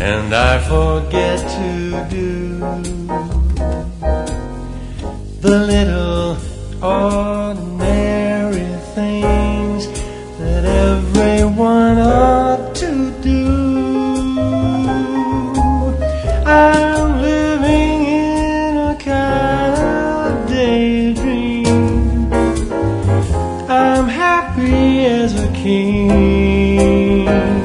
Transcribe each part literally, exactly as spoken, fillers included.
and I forget to do the little ordinary things that everyone ought to do. I'm living in a kind of daydream. I'm happy as a king,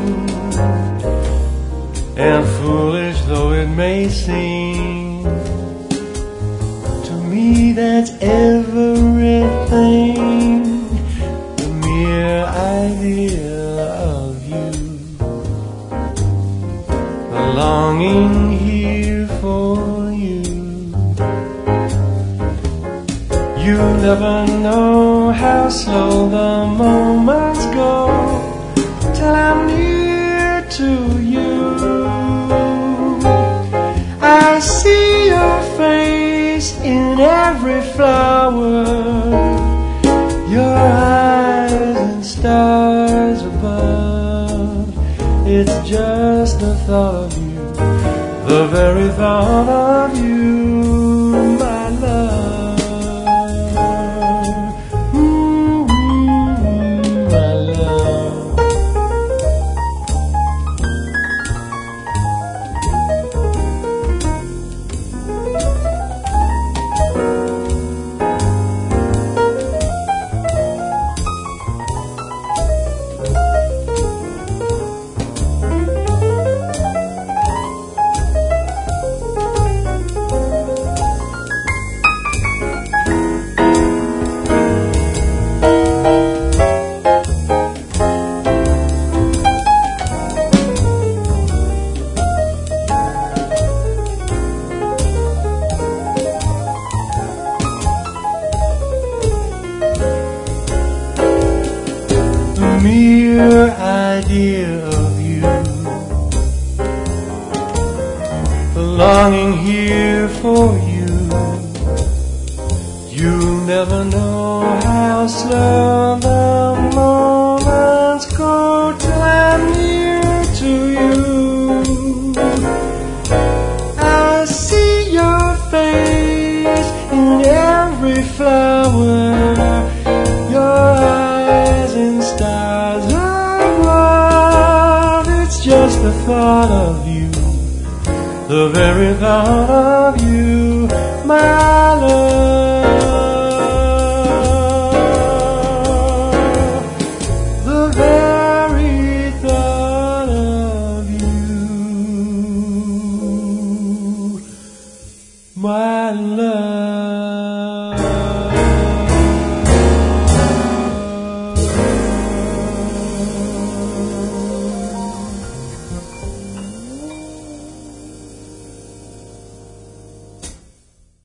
and foolish though it may seem, to me that's everything. The mere idea of you, the longing here for you. You never know how slow the moments go till I'm near to you. I see your face in every flower, your eyes and stars above. It's just the thought of you, the very thought of you, my love. Mm-hmm, my love. The mere idea of you, the longing here for you. You'll never know how slow the moments go till I'm near to you. I see your face in every flower, your eyes in stars above. It's just the thought of you, the very thought of you, my love. The very thought of you, my love.